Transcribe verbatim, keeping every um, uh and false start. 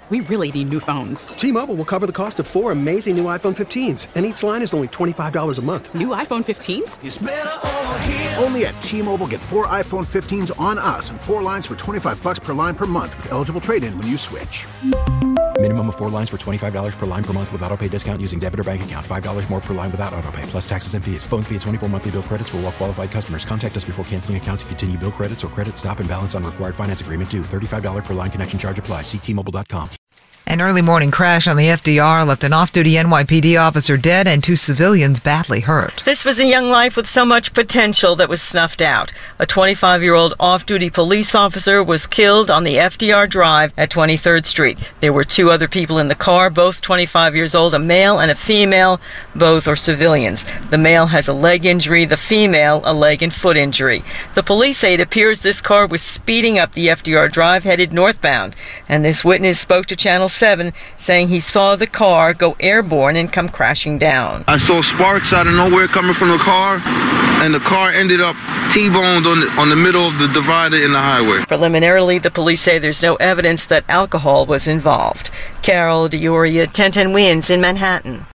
We really need new phones. T-Mobile will cover the cost of four amazing new iPhone fifteens, and each line is only twenty-five dollars a month. New iPhone fifteens? It's better over here. Only at T-Mobile, get four iPhone fifteens on us and four lines for twenty-five dollars per line per month with eligible trade-in when you switch. Minimum of four lines for twenty-five dollars per line per month with autopay discount using debit or bank account. five dollars more per line without autopay, plus taxes and fees. Phone fee at twenty-four monthly bill credits for well-qualified customers. Contact us before canceling account to continue bill credits or credit stop and balance on required finance agreement due. thirty-five dollars per line connection charge applies. See T Mobile dot com. An early morning crash on the F D R left an off-duty N Y P D officer dead and two civilians badly hurt. This was a young life with so much potential that was snuffed out. A twenty-five-year-old off-duty police officer was killed on the F D R Drive at twenty-third Street. There were two other people in the car, both twenty-five years old, a male and a female. Both are civilians. The male has a leg injury, the female a leg and foot injury. The police say it appears this car was speeding up the F D R Drive headed northbound, and this witness spoke to Channel seven, saying he saw the car go airborne and come crashing down. I saw sparks out of nowhere coming from the car, and the car ended up T-boned on the, on the middle of the divider in the highway. Preliminarily, the police say there's no evidence that alcohol was involved. Carol DeOria, ten ten Wins in Manhattan.